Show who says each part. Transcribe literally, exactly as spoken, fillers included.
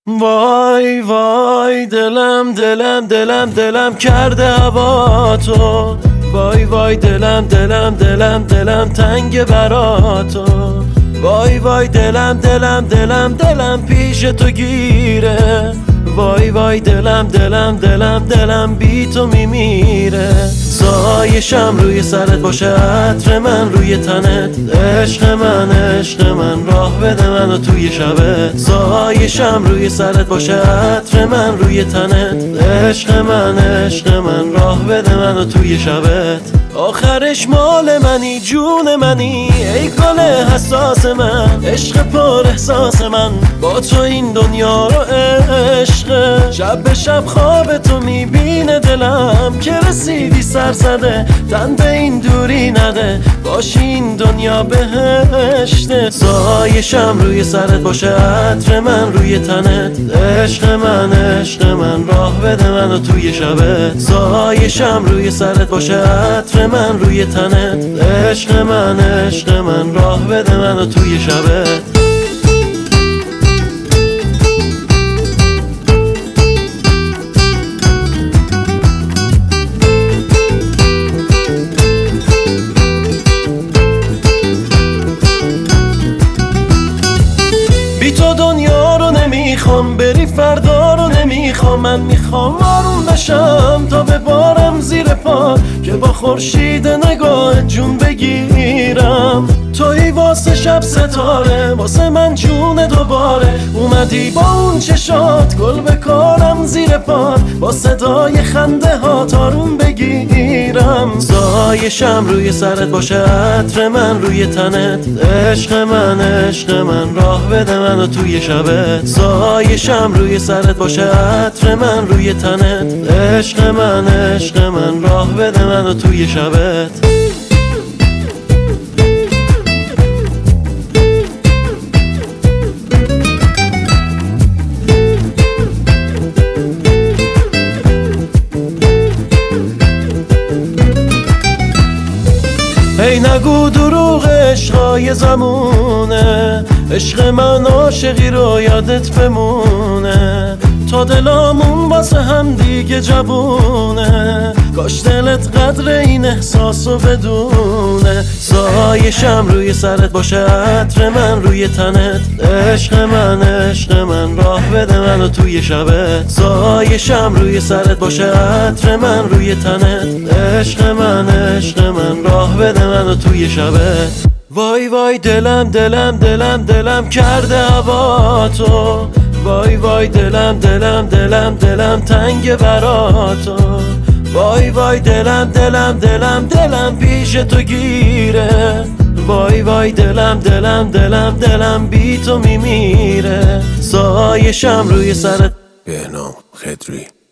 Speaker 1: وای وای دلم دلم دلم دلم کرده هوا تو. وای وای دلم دلم دلم دلم تنگ برا تو. وای وای دلم دلم دلم دلم پیش تو گیره. وای وای دلم دلم دلم دلم بی تو میمیره. سایشم روی سرت باشه، عطر من روی تنت. عشق من عشق من راه بده منو توی شبت. سایشم روی سرت باشه، عطر من روی تنت. عشق من عشق من راه بده منو توی شبت. آخرش مال منی، جون منی، ای گل حساس من. عشق پر احساس من با تو این دنیا رو عشق. شب به شب خواب تو میبینه دلم که رسیدی سر زده. تن به این دوری نده، باشی این دنیا بهشته. سایشم روی سرت باشه، عطر من روی تنت. عشق من عشق من راه بده منو توی شبت. سایشم روی سرت باشه، عطر من روی تنت. عشق من عشق من راه بده منو توی شبت. بی تو دنیا رو نمیخوام، بری فردا رو نمیخوام. من میخوام آروم بشم تا ببارم زیر پا، که با خورشید نگاه جون بگیرم. توی واسه شب ستاره، واسه من جون دوباره. اومدی با اون چشات گل بکارم زیر پات، با صدای خنده ها آروم بگیرم. سایشم روی سرت باشه، عطر من روی تنت. عشق من عشق من راه بده منو توی شبت. سایشم روی سرت باشه، عطر من روی تنت. عشق من عشق من راه بده منو توی شبت. ای نگو دروغ عشقای زمونه. عشق من عاشقی رو یادت بمونه، تا دلامون واسه هم دیگه جوونه. کاش دلت قدر این احساسو بدونه. سایشم روی سرت باشه، عطر من روی تنت. عشق من عشق من راه بده منو توی شبت. سایشم روی سرت باشه، عطر من روی تنت. عشق من عشق من راه بده منو توی شبت. وای وای دلم دلم دلم دلم کرده هوا تو. وای وای دلم دلم دلم دلم تنگ برا تو. وای وای دلم دلم دلم دلم پیش تو گیره. وای وای دلم دلم دلم دلم بی تو میمیره. سایشم روی سرت.
Speaker 2: بهنام خضری.